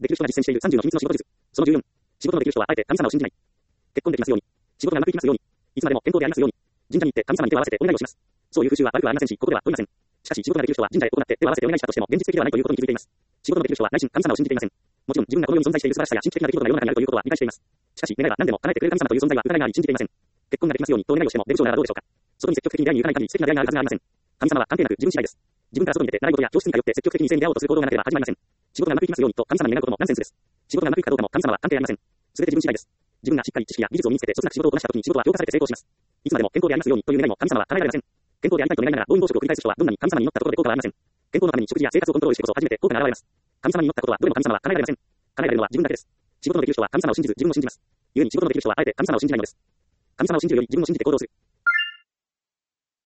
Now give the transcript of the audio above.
できる人が実践している30の秘密の仕事術。その14。仕事のできる人はあえて神様を信じない。結婚できますように。仕事がうまくいきますように。いつまでも健康でありますように。神社に行って神様に手を合わせてお願いをします。そういう風習は悪くはありませんし、ここでは問いません。しかし仕事ができる人は神社へ行って手を合わせてお願いしたとしても現実的ではないということに気づいています。仕事のできる人は内心神様を信じていません。もちろん自分がこの世に存在している素晴らしさや神秘的な出来事が世の中にあるということは理解しています。しかし願いは何でも叶えてくれる神様という存在は疑いがあり信じていません。結婚ができますようにとお願いをしても出口ならどうでしょうか。外に積極的に出会いに行かない限り素敵な出会いがあるはずがありません。神様は関係なく自分次第です。自分から外に出て習い事や教室に通って積極的に異性に出会おうとする行動がなければ始まりません。仕事がうまくいきますようにと神様に願うこともナンセンスです。仕事がうまくいくかどうかも神様は関係ありません。すべて自分次第です。自分がしっかり知識や技術を身につけてそつなく仕事をこなしたときに仕事は評価されて成功します。いつまでも健康でありますようにという願いも神様は叶えられません。健康でありたいと願いながら暴飲暴食を繰り返す人はどんなに神様に祈ったところで効果はありません。健康のために食事や生活をコントロールしてこそ初めて効果が現れます。神様に祈ったことはどれも神様は叶えられません。叶えられるのは自分だけです。仕事のできる人は神様を信じず自分を信じます。故に仕事のできる人はあえて神様を信じないのです。神様を信じるより自分を信じて行動する。